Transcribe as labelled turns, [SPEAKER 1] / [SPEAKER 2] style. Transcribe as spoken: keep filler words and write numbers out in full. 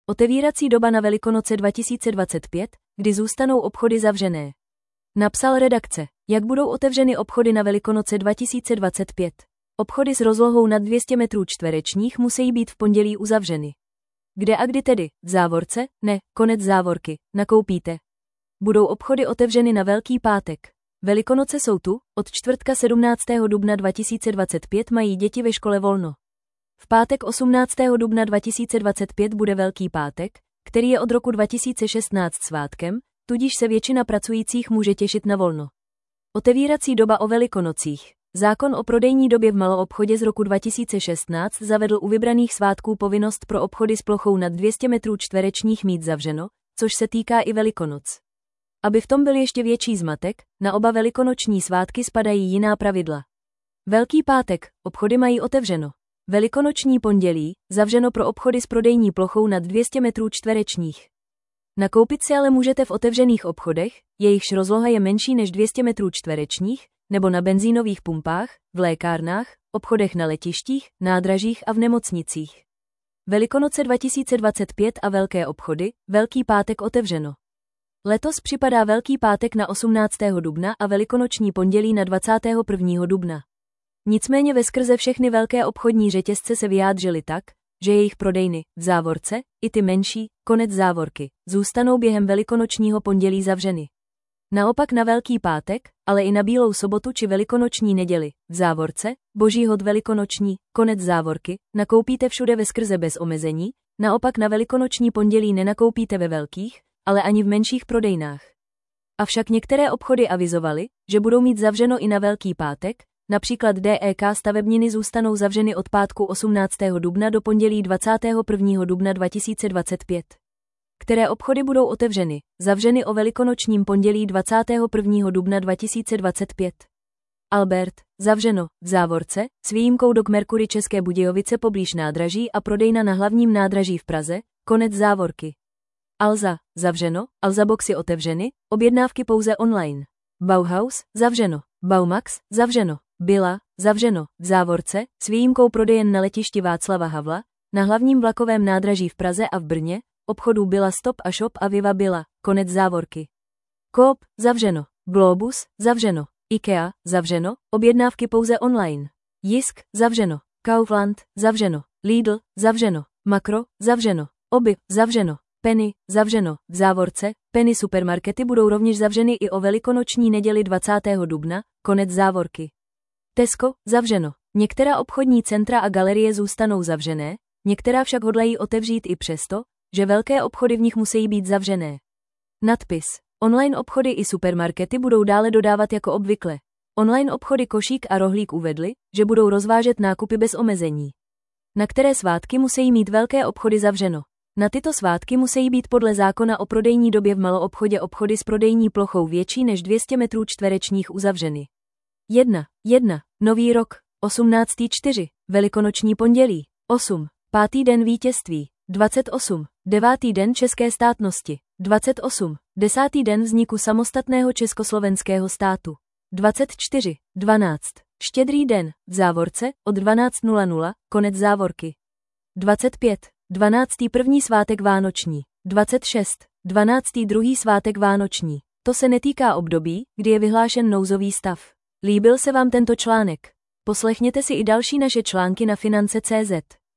[SPEAKER 1] Otevírací doba na Velikonoce dva tisíce dvacet pět, kdy zůstanou obchody zavřené. Napsal redakce. Jak budou otevřeny obchody na Velikonoce dva tisíce dvacet pět? Obchody s rozlohou nad dvě stě metrů čtverečních musí být v pondělí uzavřeny. Kde a kdy tedy? V závorce? Ne, konec závorky. Nakoupíte. Budou obchody otevřeny na Velký pátek. Velikonoce jsou tu, od čtvrtka sedmnáctého dubna dva tisíce dvacet pět mají děti ve škole volno. V pátek osmnáctého dubna dva tisíce dvacet pět bude Velký pátek, který je od roku dva tisíce šestnáct svátkem, tudíž se většina pracujících může těšit na volno. Otevírací doba o Velikonocích. Zákon o prodejní době v maloobchodě z roku dva tisíce šestnáct zavedl u vybraných svátků povinnost pro obchody s plochou nad dvě stě metrů čtverečních mít zavřeno, což se týká i Velikonoc. Aby v tom byl ještě větší zmatek, na oba velikonoční svátky spadají jiná pravidla. Velký pátek, obchody mají otevřeno. Velikonoční pondělí, zavřeno pro obchody s prodejní plochou nad dvě stě metrů čtverečních. Nakoupit si ale můžete v otevřených obchodech, jejichž rozloha je menší než dvě stě metrů čtverečních, nebo na benzínových pumpách, v lékárnách, obchodech na letištích, nádražích a v nemocnicích. Velikonoce dva tisíce dvacet pět a velké obchody, Velký pátek otevřeno. Letos připadá Velký pátek na osmnáctého dubna a velikonoční pondělí na dvacátého prvního dubna. Nicméně veskrze všechny velké obchodní řetězce se vyjádřily tak, že jejich prodejny, v závorce, i ty menší, konec závorky, zůstanou během velikonočního pondělí zavřeny. Naopak na Velký pátek, ale i na Bílou sobotu či velikonoční neděli, v závorce, Boží hod velikonoční, konec závorky, nakoupíte všude veskrze bez omezení, naopak na velikonoční pondělí nenakoupíte ve velkých, ale ani v menších prodejnách. Avšak některé obchody avizovaly, že budou mít zavřeno i na Velký pátek, například D E K stavebniny zůstanou zavřeny od pátku osmnáctého dubna do pondělí dvacátého prvního dubna dva tisíce dvacet pět. Které obchody budou otevřeny, zavřeny o velikonočním pondělí dvacátého prvního dubna dva tisíce dvacet pět. Albert, zavřeno, v závorce, s výjimkou dok Mercury České Budějovice poblíž nádraží a prodejna na hlavním nádraží v Praze, konec závorky. Alza, zavřeno, Alza boxy otevřeny, objednávky pouze online. Bauhaus, zavřeno, Baumax, zavřeno, Bila, zavřeno, v závorce, s výjimkou prodejen na letišti Václava Havla, na hlavním vlakovém nádraží v Praze a v Brně, obchodů Bila Stop a Shop a Viva Bila, konec závorky. Coop, zavřeno, Globus, zavřeno, IKEA, zavřeno, objednávky pouze online. Jisk, zavřeno, Kaufland, zavřeno, Lidl, zavřeno, Makro, zavřeno, Obi, zavřeno, Penny, zavřeno, v závorce, Penny supermarkety budou rovněž zavřeny i o velikonoční neděli dvacátého dubna, konec závorky. Tesco, zavřeno, některá obchodní centra a galerie zůstanou zavřené, některá však hodlají otevřít i přesto, že velké obchody v nich musí být zavřené. Nadpis. Online obchody i supermarkety budou dále dodávat jako obvykle. Online obchody Košík a Rohlík uvedli, že budou rozvážet nákupy bez omezení. Na které svátky musí mít velké obchody zavřeno? Na tyto svátky musí být podle zákona o prodejní době v maloobchodě obchody s prodejní plochou větší než dvě stě metrů čtverečních uzavřeny. jedna. jedna. Nový rok. osmnáctého čtvrtého. Velikonoční pondělí. osm. Pátý den vítězství. dvacet osm. Devátý den české státnosti. dvacet osm. Desátý den vzniku samostatného československého státu. dvacet čtyři. dvanáct. Štědrý den, v závorce, od dvanáct nula nula, konec závorky. dvacet pět. dvanáctý první svátek vánoční. dvacet šest. dvanáctý druhý svátek vánoční. To se netýká období, kdy je vyhlášen nouzový stav. Líbil se vám tento článek? Poslechněte si i další naše články na finance tečka cé zet.